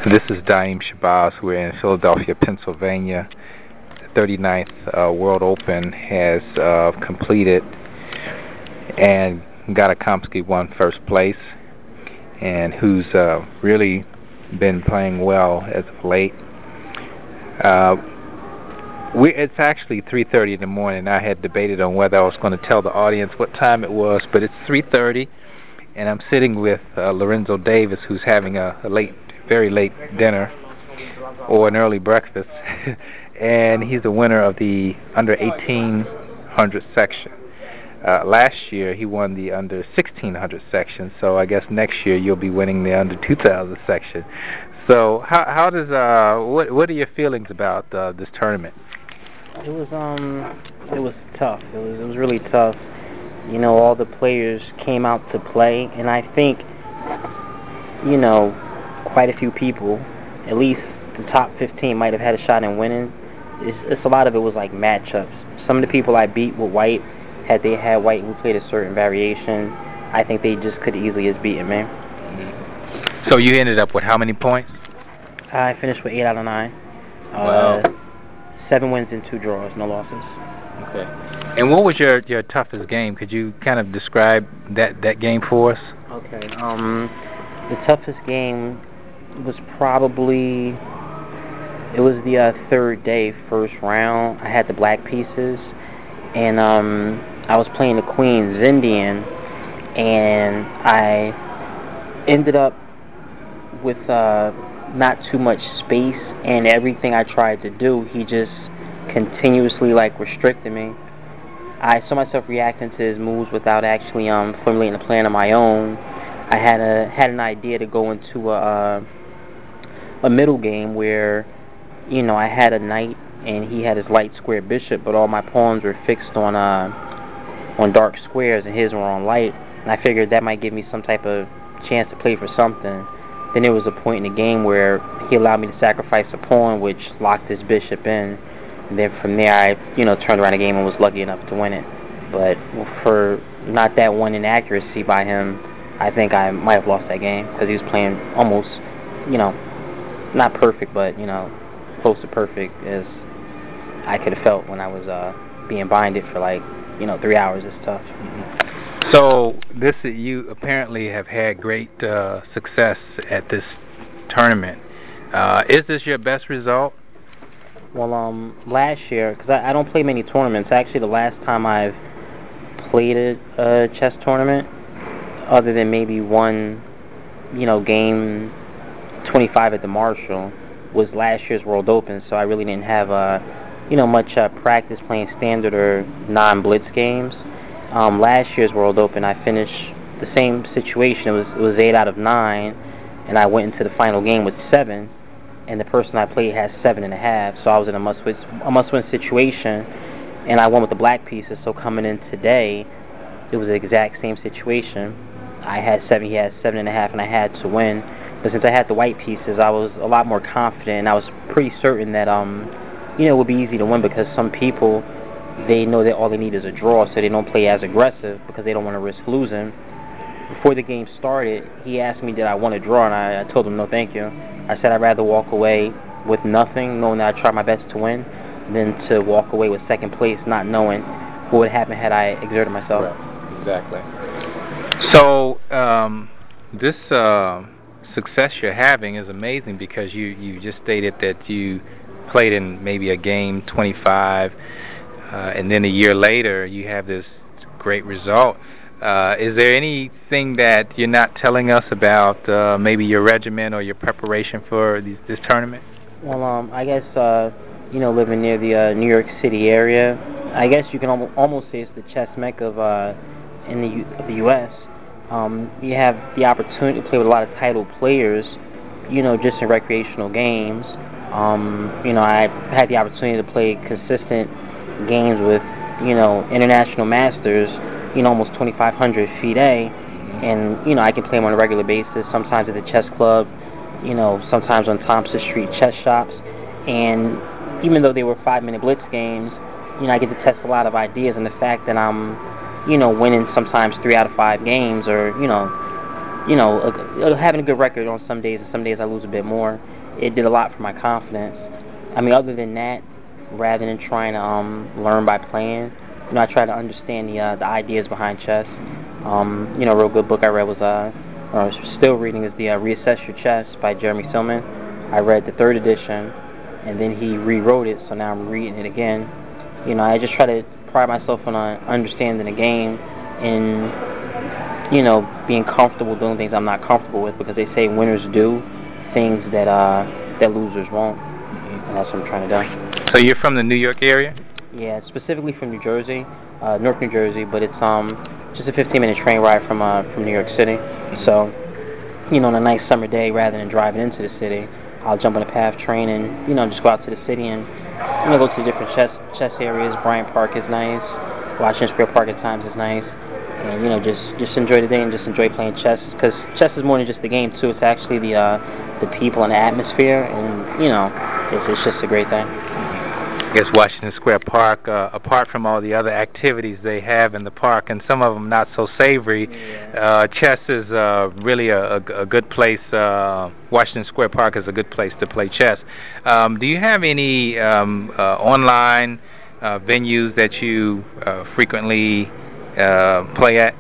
This is Daim Shabazz. We're in Philadelphia, Pennsylvania. The 39th World Open has completed, and Gatakomsky won first place, and who's really been playing well as of late. It's actually 3:30 in the morning. I had debated on whether I was going to tell the audience what time it was, but it's 3:30, and I'm sitting with Lorenzo Davis, who's having a very late dinner or an early breakfast, and he's the winner of the under 1800 section. Last year he won the under 1600 section, so I guess next year you'll be winning the under 2000 section. So how does what are your feelings about this tournament? It was tough. It was really tough. You know, all the players came out to play, and I think, you know, quite a few people, at least the top 15, might have had a shot in winning. It's a lot of it was like matchups. Some of the people I beat with White, had they had White and we played a certain variation, I think they just could easily have beaten me. So you ended up with how many points? I finished with 8 out of 9. Wow. 7 wins and 2 draws, no losses. Okay. And what was your toughest game? Could you kind of describe that game for us? Okay. The toughest game was probably, it was the third day, first round. I had the black pieces, and I was playing the Queen's Indian, and I ended up with not too much space, and everything I tried to do, he just continuously restricted me. I saw myself reacting to his moves without actually formulating a plan of my own. I had an idea to go into a middle game where, you know, I had a knight and he had his light square bishop, but all my pawns were fixed on dark squares and his were on light. And I figured that might give me some type of chance to play for something. Then there was a point in the game where he allowed me to sacrifice a pawn, which locked his bishop in. And then from there, I turned around the game and was lucky enough to win it. But for not that one inaccuracy by him, I think I might have lost that game because he was playing almost, not perfect, but close to perfect as I could have felt when I was being binded for 3 hours. It's tough. Mm-hmm. So you apparently have had great success at this tournament. Is this your best result? Well, last year, because I don't play many tournaments. Actually, the last time I've played a chess tournament, other than maybe one, game 25 at the Marshall, was last year's World Open. So I really didn't have much practice playing standard or non-blitz games. Last year's World Open, I finished the same situation. It was 8 out of 9, and I went into the final game with 7, and the person I played had 7.5. So I was in a must-win situation, and I won with the black pieces. So coming in today, it was the exact same situation. I had 7, he had 7.5, and I had to win. But since I had the white pieces, I was a lot more confident, and I was pretty certain that it would be easy to win because some people, they know that all they need is a draw, so they don't play as aggressive because they don't want to risk losing. Before the game started, he asked me did I want to draw, and I told him no thank you. I said I'd rather walk away with nothing, knowing that I tried my best to win, than to walk away with second place, not knowing what would happen had I exerted myself. Right. Exactly. So this success you're having is amazing because you just stated that you played in maybe a game 25, and then a year later you have this great result. Is there anything that you're not telling us about maybe your regimen or your preparation for this tournament? Well, I guess, living near the New York City area, I guess you can almost say it's the chess mecca of the U.S. You have the opportunity to play with a lot of titled players, just in recreational games. I had the opportunity to play consistent games with, international masters, almost 2,500 FIDE, and, I can play them on a regular basis, sometimes at the chess club, sometimes on Thompson Street chess shops, and even though they were 5-minute blitz games, I get to test a lot of ideas, and the fact that I'm, winning sometimes 3 out of 5 games, or, having a good record on some days, and some days I lose a bit more. It did a lot for my confidence. I mean, other than that, rather than trying to learn by playing, I try to understand the ideas behind chess. A real good book I read was, or still reading, is the Reassess Your Chess by Jeremy Silman. I read the 3rd edition, and then he rewrote it, so now I'm reading it again. I just try to pride myself on understanding the game and, being comfortable doing things I'm not comfortable with, because they say winners do things that losers won't, and that's what I'm trying to do. So you're from the New York area? Yeah, specifically from New Jersey, Newark, New Jersey, but it's just a 15-minute train ride from New York City. So, on a nice summer day, rather than driving into the city, I'll jump on a PATH train and just go out to the city and go to different chess areas. Bryant Park is nice. Washington Square Park at times is nice. And just enjoy the day and just enjoy playing chess, because chess is more than just the game too. It's actually the people and the atmosphere, and it's just a great thing. I guess Washington Square Park, apart from all the other activities they have in the park, and some of them not so savory, chess is really a good place. Washington Square Park is a good place to play chess. Do you have any online venues that you frequently play at?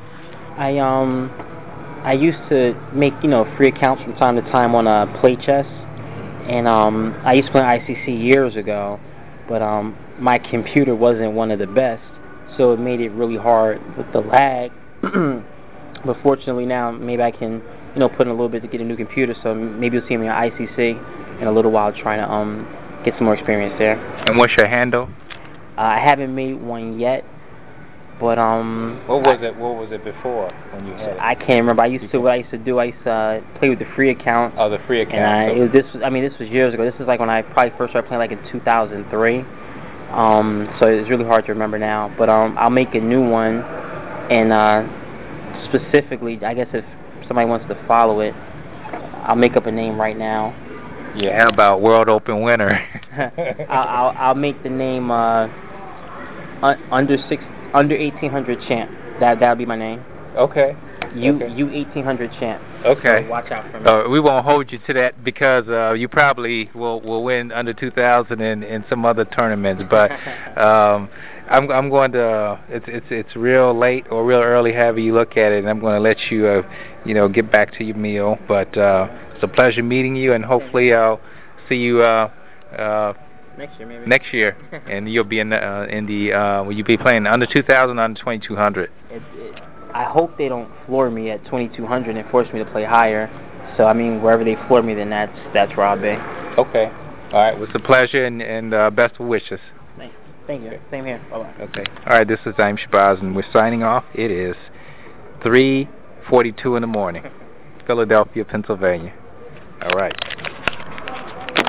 I used to make free accounts from time to time on Play Chess, and I used to play ICC years ago, but my computer wasn't one of the best, so it made it really hard with the lag. But fortunately now maybe I can put in a little bit to get a new computer, so maybe you'll see me on ICC in a little while trying to get some more experience there. And what's your handle? I haven't made one yet. But what was it before when you had it? I can't remember. I used to play with the free account. Oh, the free account. And this was years ago. This is like when I probably first started playing, like in 2003. So it's really hard to remember now. But I'll make a new one, and specifically, I guess if somebody wants to follow it, I'll make up a name right now. Yeah, how about World Open winner? I'll make the name under 1800 champ. That'll be my name. Okay. U 1800 champ. Okay. So watch out for me. We won't hold you to that, because you probably will win under 2000 in some other tournaments. But I'm going to. It's real late or real early, however you look at it, and I'm going to let you get back to your meal. But it's a pleasure meeting you, and hopefully I'll see you. Next year, maybe. Next year, and you'll be will you be playing under 2000, under 2200? I hope they don't floor me at 2200 and force me to play higher. So I mean, wherever they floor me, then that's where I'll be. Okay. All right. Well, it's a pleasure, and best of wishes. Thank you. Same here. Bye bye. Okay. All right. This is Zaim Shabazz, and we're signing off. It is 3:42 in the morning, Philadelphia, Pennsylvania. All right.